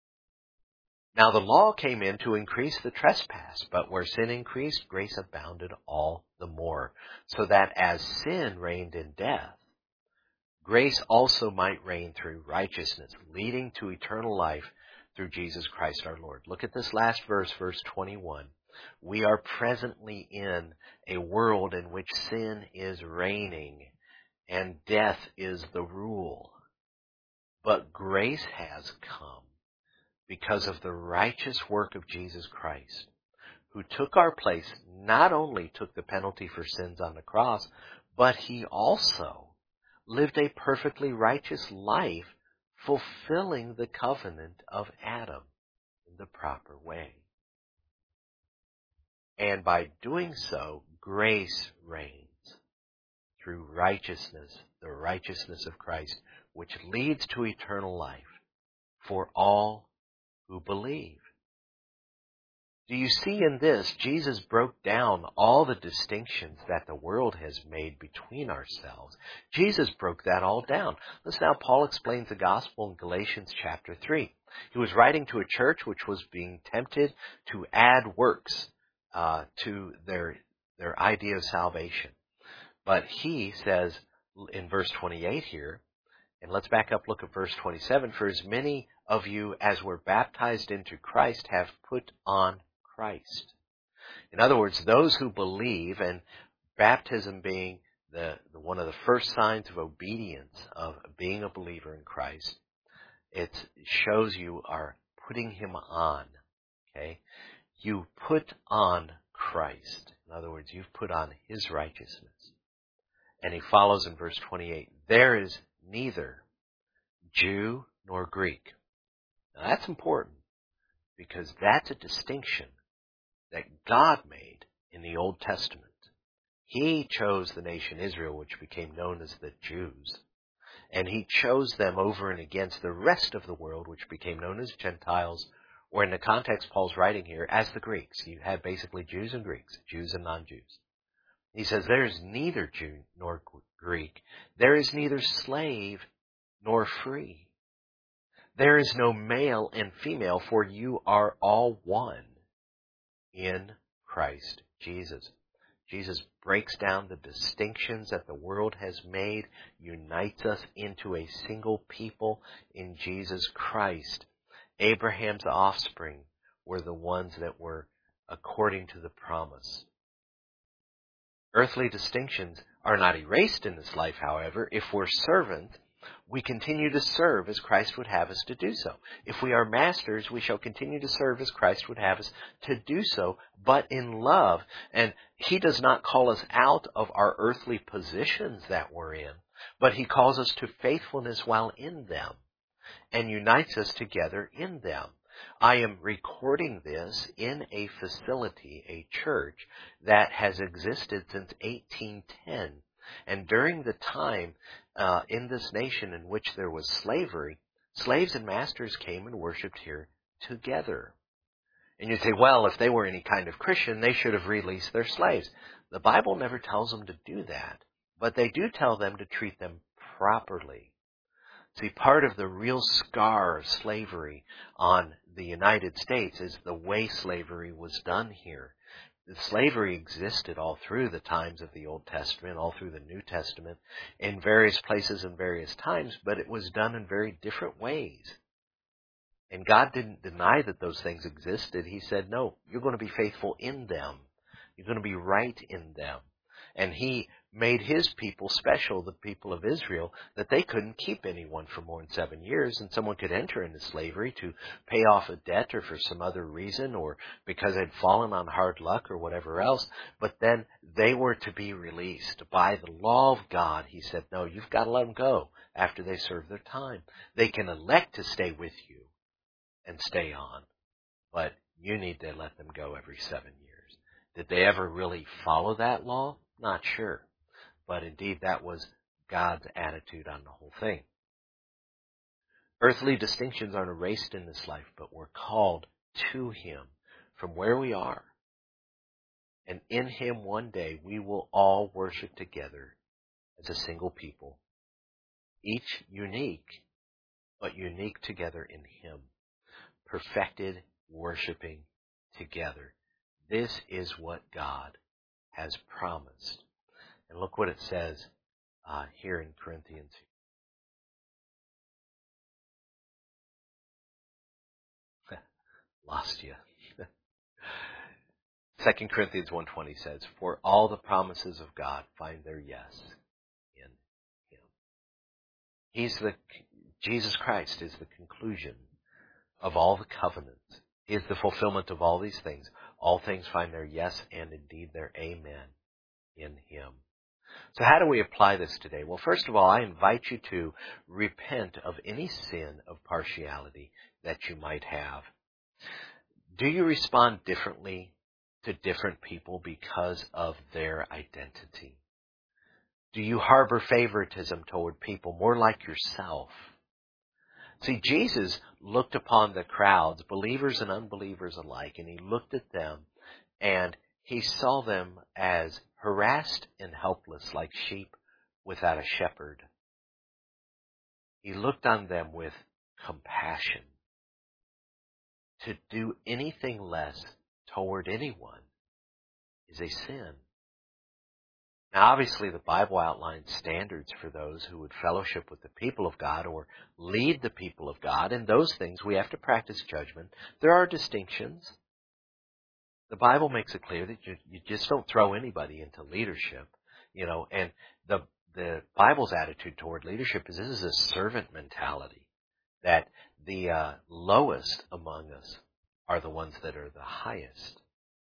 Now the law came in to increase the trespass, but where sin increased, grace abounded all the more, so that as sin reigned in death, grace also might reign through righteousness, leading to eternal life through Jesus Christ our Lord. Look at this last verse, verse 21. We are presently in a world in which sin is reigning and death is the rule. But grace has come because of the righteous work of Jesus Christ, who took our place, not only took the penalty for sins on the cross, but He also lived a perfectly righteous life, fulfilling the covenant of Adam in the proper way. And by doing so, grace reigns. through righteousness, the righteousness of Christ, which leads to eternal life for all who believe. Do you see in this, Jesus broke down all the distinctions that the world has made between ourselves. Jesus broke that all down. Listen how Paul explains the gospel in Galatians chapter 3. He was writing to a church which was being tempted to add works to their idea of salvation. But he says in verse 28 here, and let's back up, look at verse 27, for as many of you as were baptized into Christ have put on Christ. In other words, those who believe, and baptism being the one of the first signs of obedience, of being a believer in Christ, it shows you are putting him on. Okay? You put on Christ. In other words, you've put on his righteousness. And he follows in verse 28, there is neither Jew nor Greek. Now that's important because that's a distinction that God made in the Old Testament. He chose the nation Israel, which became known as the Jews, and he chose them over and against the rest of the world, which became known as Gentiles, or in the context Paul's writing here, as the Greeks. You had basically Jews and Greeks, Jews and non-Jews. He says, there is neither Jew nor Greek. There is neither slave nor free. There is no male and female, for you are all one in Christ Jesus. Jesus breaks down the distinctions that the world has made, unites us into a single people in Jesus Christ. Abraham's offspring were the ones that were according to the promise. Earthly distinctions are not erased in this life, however. If we're servants, we continue to serve as Christ would have us to do so. If we are masters, we shall continue to serve as Christ would have us to do so, but in love. And he does not call us out of our earthly positions that we're in, but he calls us to faithfulness while in them and unites us together in them. I am recording this in a facility, a church, that has existed since 1810. And during the time in this nation in which there was slavery, slaves and masters came and worshipped here together. And you say, well, if they were any kind of Christian, they should have released their slaves. The Bible never tells them to do that, but they do tell them to treat them properly. See, part of the real scar of slavery on the United States is the way slavery was done here. The slavery existed all through the times of the Old Testament, all through the New Testament, in various places and various times, but it was done in very different ways. And God didn't deny that those things existed. He said, no, you're going to be faithful in them. You're going to be right in them. And he made his people special, the people of Israel, that they couldn't keep anyone for more than 7 years, and someone could enter into slavery to pay off a debt or for some other reason or because they'd fallen on hard luck or whatever else. But then they were to be released. By the law of God, he said, no, you've got to let them go after they serve their time. They can elect to stay with you and stay on, but you need to let them go every 7 years. Did they ever really follow that law? Not sure. But indeed, that was God's attitude on the whole thing. Earthly distinctions aren't erased in this life, but we're called to him from where we are. And in him one day we will all worship together as a single people. Each unique, but unique together in him. Perfected, worshiping together. This is what God has promised. And look what it says here in Corinthians. Lost you. 2 Corinthians 1:20 says, for all the promises of God find their yes in him. Jesus Christ is the conclusion of all the covenants. He is the fulfillment of all these things. All things find their yes and indeed their amen in him. So how do we apply this today? Well, first of all, I invite you to repent of any sin of partiality that you might have. Do you respond differently to different people because of their identity? Do you harbor favoritism toward people more like yourself? See, Jesus looked upon the crowds, believers and unbelievers alike, and he looked at them and he saw them as harassed and helpless like sheep without a shepherd. He looked on them with compassion. To do anything less toward anyone is a sin. Now, obviously, the Bible outlines standards for those who would fellowship with the people of God or lead the people of God. In those things, we have to practice judgment. There are distinctions. The Bible makes it clear that you just don't throw anybody into leadership, and the Bible's attitude toward leadership is this is a servant mentality, that the lowest among us are the ones that are the highest.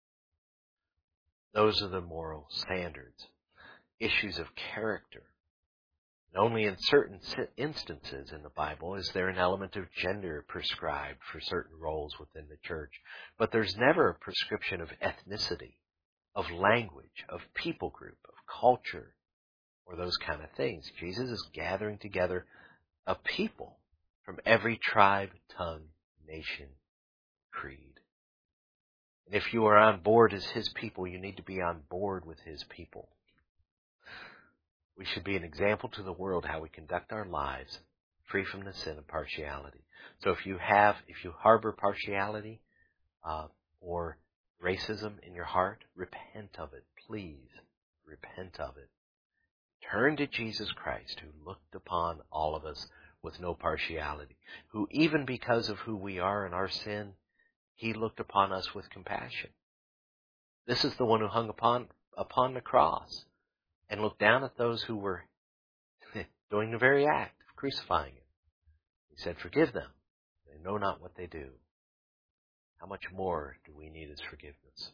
Those are the moral standards. Issues of character. And only in certain instances in the Bible is there an element of gender prescribed for certain roles within the church. But there's never a prescription of ethnicity, of language, of people group, of culture, or those kind of things. Jesus is gathering together a people from every tribe, tongue, nation, creed. And if you are on board as his people, you need to be on board with his people. We should be an example to the world how we conduct our lives free from the sin of partiality. So if you harbor partiality or racism in your heart, repent of it. Please repent of it. Turn to Jesus Christ, who looked upon all of us with no partiality, who even because of who we are in our sin, he looked upon us with compassion. This is the one who hung upon the cross and looked down at those who were doing the very act of crucifying him. He said, forgive them. They know not what they do. How much more do we need his forgiveness?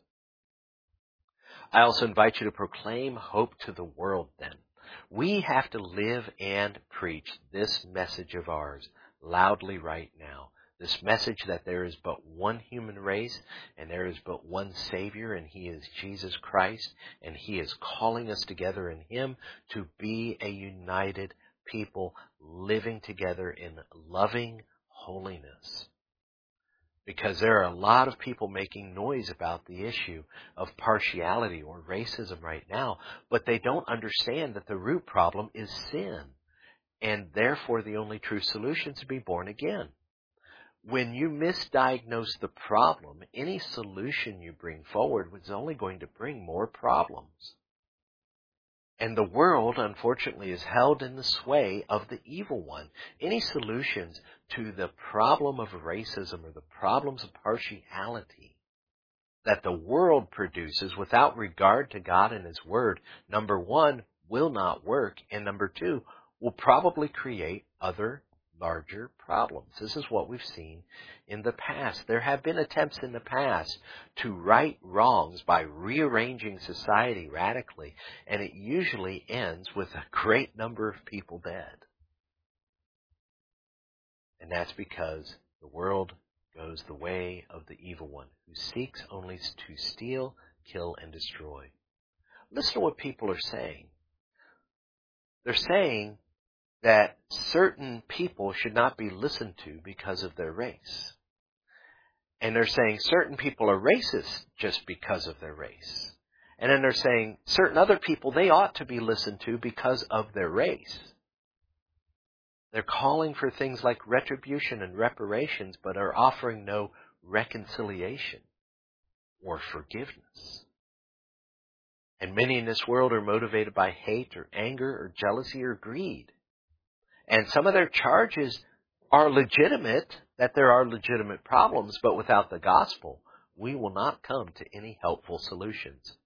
I also invite you to proclaim hope to the world then. We have to live and preach this message of ours loudly right now. This message that there is but one human race and there is but one Savior, and he is Jesus Christ, and he is calling us together in him to be a united people living together in loving holiness. Because there are a lot of people making noise about the issue of partiality or racism right now, but they don't understand that the root problem is sin, and therefore the only true solution is to be born again. When you misdiagnose the problem, any solution you bring forward is only going to bring more problems. And the world, unfortunately, is held in the sway of the evil one. Any solutions to the problem of racism or the problems of partiality that the world produces without regard to God and his word, number one, will not work, and number two, will probably create other larger problems. This is what we've seen in the past. There have been attempts in the past to right wrongs by rearranging society radically, and it usually ends with a great number of people dead. And that's because the world goes the way of the evil one, who seeks only to steal, kill, and destroy. Listen to what people are saying. They're saying that certain people should not be listened to because of their race. And they're saying certain people are racist just because of their race. And then they're saying certain other people, they ought to be listened to because of their race. They're calling for things like retribution and reparations, but are offering no reconciliation or forgiveness. And many in this world are motivated by hate or anger or jealousy or greed. And some of their charges are legitimate, that there are legitimate problems, but without the gospel, we will not come to any helpful solutions.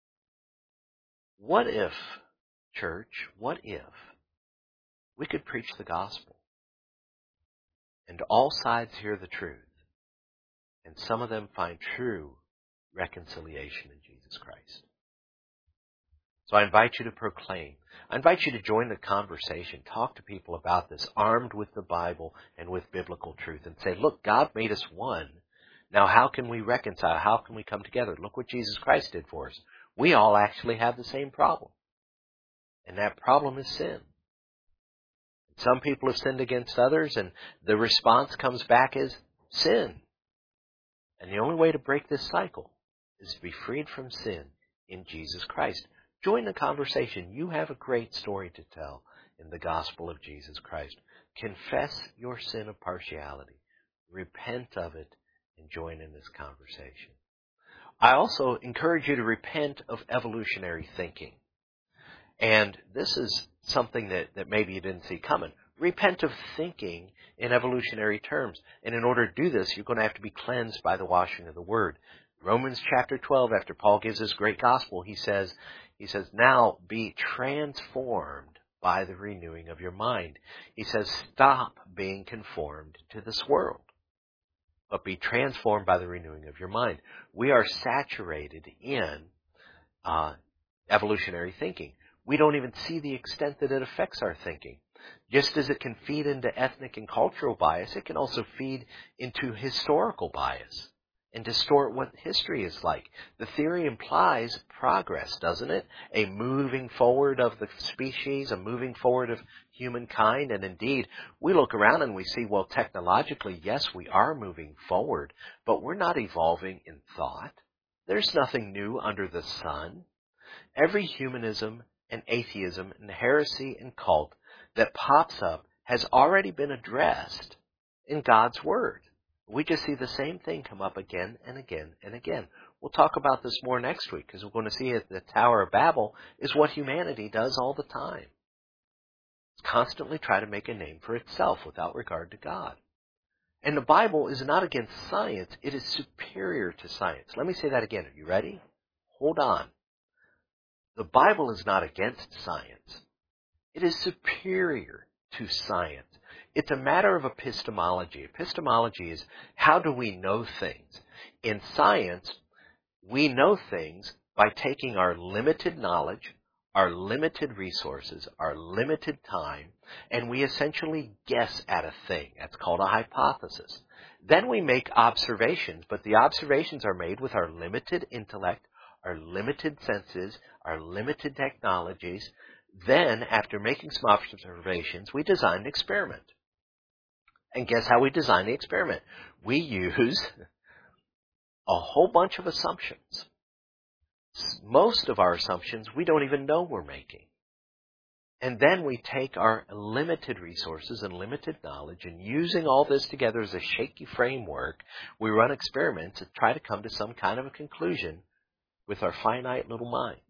What if, church, what if we could preach the gospel and all sides hear the truth, and some of them find true reconciliation in Jesus Christ? So I invite you to proclaim. I invite you to join the conversation. Talk to people about this, armed with the Bible and with biblical truth, and say, look, God made us one. Now how can we reconcile? How can we come together? Look what Jesus Christ did for us. We all actually have the same problem. And that problem is sin. Some people have sinned against others, and the response comes back as sin. And the only way to break this cycle is to be freed from sin in Jesus Christ. Join the conversation. You have a great story to tell in the gospel of Jesus Christ. Confess your sin of partiality. Repent of it and join in this conversation. I also encourage you to repent of evolutionary thinking. And this is something that maybe you didn't see coming. Repent of thinking in evolutionary terms. And in order to do this, you're going to have to be cleansed by the washing of the Word. Romans chapter 12, after Paul gives his great gospel, he says, now be transformed by the renewing of your mind. He says, stop being conformed to this world, but be transformed by the renewing of your mind. We are saturated in evolutionary thinking. We don't even see the extent that it affects our thinking. Just as it can feed into ethnic and cultural bias, it can also feed into historical bias and distort what history is like. The theory implies progress, doesn't it? A moving forward of the species, a moving forward of humankind. And indeed, we look around and we see, well, technologically, yes, we are moving forward, but we're not evolving in thought. There's nothing new under the sun. Every humanism and atheism and heresy and cult that pops up has already been addressed in God's Word. We just see the same thing come up again and again and again. We'll talk about this more next week, because we're going to see that the Tower of Babel is what humanity does all the time. It's constantly try to make a name for itself without regard to God. And the Bible is not against science. It is superior to science. Let me say that again. Are you ready? Hold on. The Bible is not against science. It is superior to science. It's a matter of epistemology. Epistemology is, how do we know things? In science, we know things by taking our limited knowledge, our limited resources, our limited time, and we essentially guess at a thing. That's called a hypothesis. Then we make observations, but the observations are made with our limited intellect, our limited senses, our limited technologies. Then, after making some observations, we design an experiment. And guess how we design the experiment? We use a whole bunch of assumptions. Most of our assumptions we don't even know we're making. And then we take our limited resources and limited knowledge, and using all this together as a shaky framework, we run experiments to try to come to some kind of a conclusion with our finite little minds.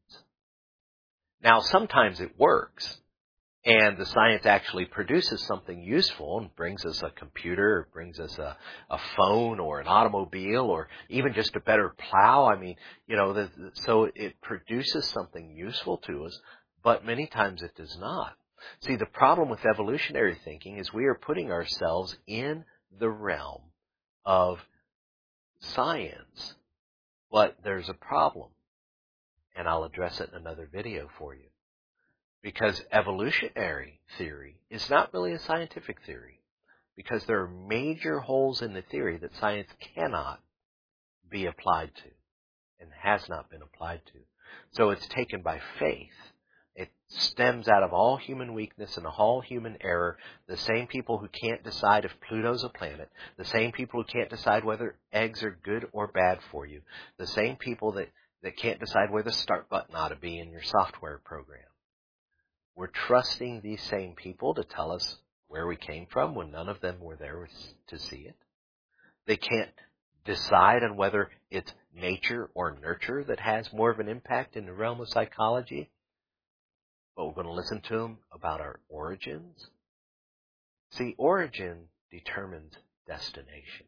Now, sometimes it works, and the science actually produces something useful and brings us a computer, or brings us a phone or an automobile, or even just a better plow. I mean, so it produces something useful to us, but many times it does not. See, the problem with evolutionary thinking is we are putting ourselves in the realm of science, but there's a problem. And I'll address it in another video for you. Because evolutionary theory is not really a scientific theory. Because there are major holes in the theory that science cannot be applied to and has not been applied to. So it's taken by faith. It stems out of all human weakness and all human error. The same people who can't decide if Pluto's a planet, the same people who can't decide whether eggs are good or bad for you, the same people that can't decide where the start button ought to be in your software program. We're trusting these same people to tell us where we came from when none of them were there to see it. They can't decide on whether it's nature or nurture that has more of an impact in the realm of psychology. But we're going to listen to them about our origins. See, origin determines destination.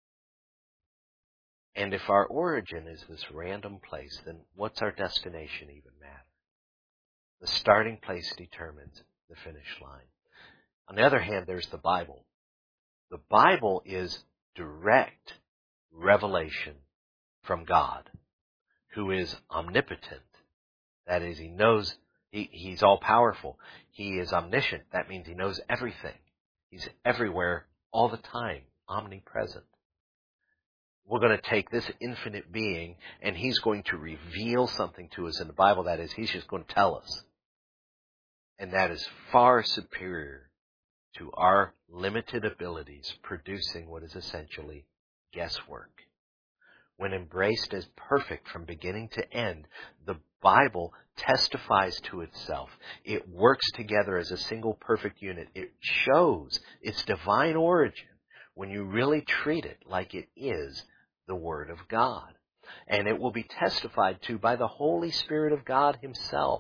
And if our origin is this random place, then what's our destination even matter? The starting place determines the finish line. On the other hand, there's the Bible. The Bible is direct revelation from God, who is omnipotent. That is, He knows, He's all-powerful. He is omniscient. That means He knows everything. He's everywhere all the time, omnipresent. We're going to take this infinite being, and He's going to reveal something to us in the Bible. That is, He's just going to tell us. And that is far superior to our limited abilities producing what is essentially guesswork. When embraced as perfect from beginning to end, the Bible testifies to itself. It works together as a single perfect unit. It shows its divine origin when you really treat it like it is the Word of God. And it will be testified to by the Holy Spirit of God Himself.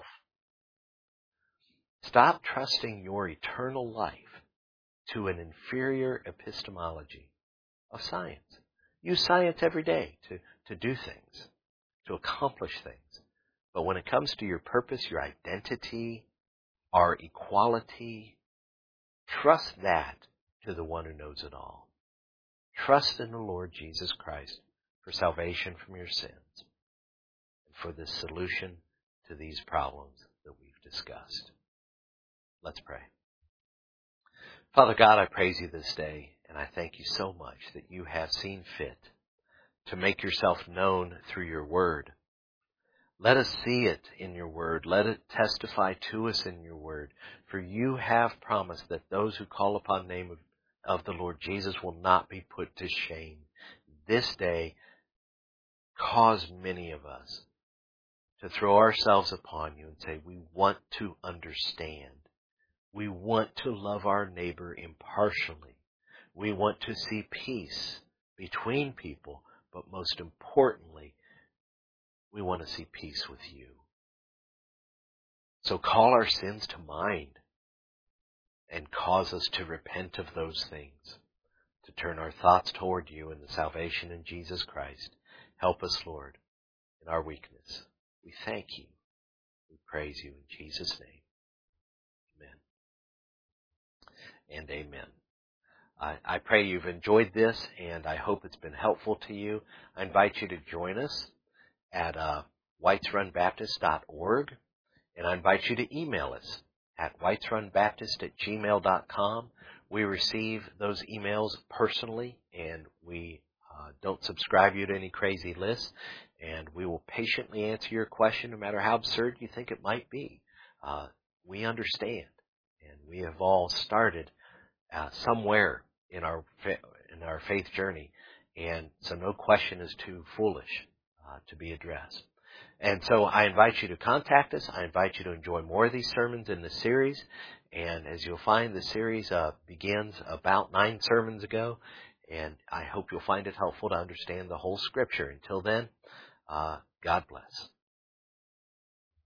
Stop trusting your eternal life to an inferior epistemology of science. Use science every day to do things, to accomplish things. But when it comes to your purpose, your identity, our equality, trust that to the one who knows it all. Trust in the Lord Jesus Christ for salvation from your sins and for the solution to these problems that we've discussed. Let's pray. Father God, I praise you this day, and I thank you so much that you have seen fit to make yourself known through your word. Let us see it in your word. Let it testify to us in your word. For you have promised that those who call upon the name of the Lord Jesus will not be put to shame. This day, cause many of us to throw ourselves upon you and say, we want to understand. We want to love our neighbor impartially. We want to see peace between people, but most importantly, we want to see peace with you. So call our sins to mind and cause us to repent of those things, to turn our thoughts toward you and the salvation in Jesus Christ. Help us, Lord, in our weakness. We thank you. We praise you in Jesus' name. Amen and amen. I pray you've enjoyed this, and I hope it's been helpful to you. I invite you to join us at whitesrunbaptist.org, and I invite you to email us at whitesrunbaptist@gmail.com. We receive those emails personally, and we don't subscribe you to any crazy lists, and we will patiently answer your question no matter how absurd you think it might be. We understand, and we have all started somewhere in our faith journey, and so no question is too foolish to be addressed. And so I invite you to contact us. I invite you to enjoy more of these sermons in the series. And as you'll find, the series begins about 9 sermons ago, and I hope you'll find it helpful to understand the whole Scripture. Until then, God bless.